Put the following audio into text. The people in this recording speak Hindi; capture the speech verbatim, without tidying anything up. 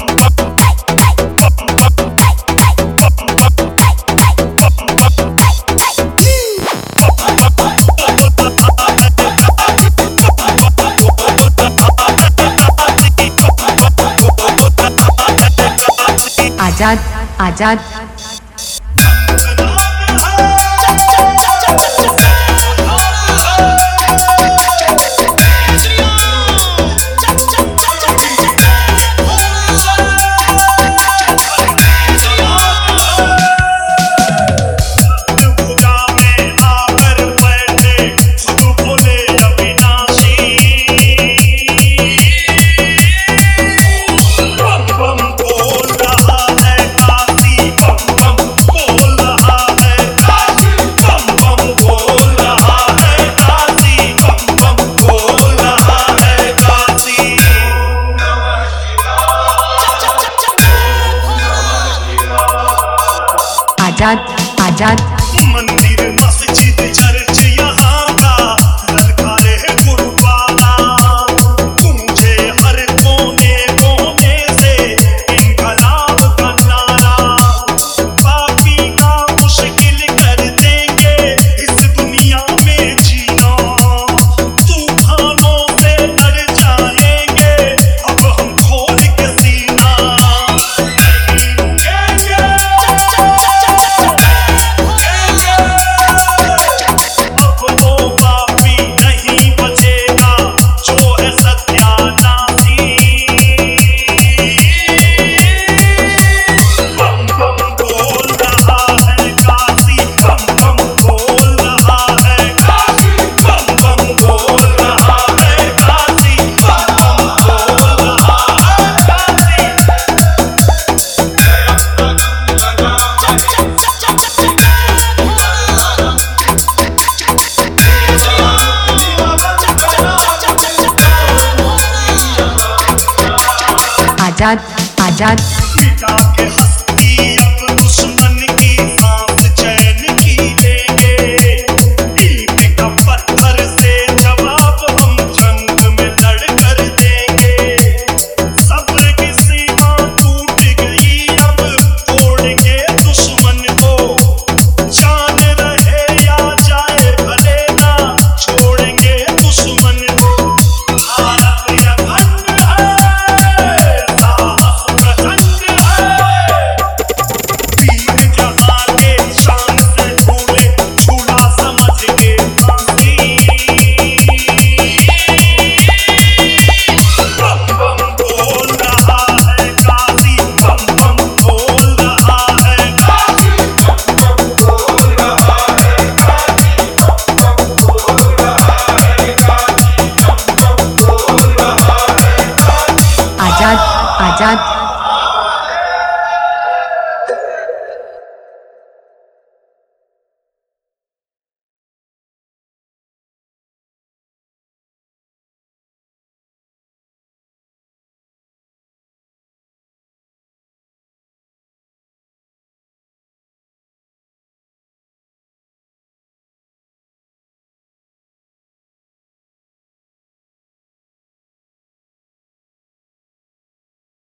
आजाद आजाद आजाद आजाद मंदिर मस्जिद चर्च यहाँ का ललकारे गुरुद्वारा गूंजे हर कोने कोने से इनकलाब का नारा। पापी का मुश्किल कर देंगे इस दुनिया में जीना, तूफानों से लड़ जाएंगे अब हम खोल के सीना। आजाद आजाद मिटा के हस्ती अब दुश्मन की सांस चैन की लेंगे। ईंट का पत्थर से जवाब हम जंग में लड़ कर देंगे। सब्र की सीमा टूट गई अब तोड़ेंगे दुश्मन को। जान रहे या जाए भले ना छोड़ेंगे दुश्मन को। भारत अखंड है, आजाद आजाद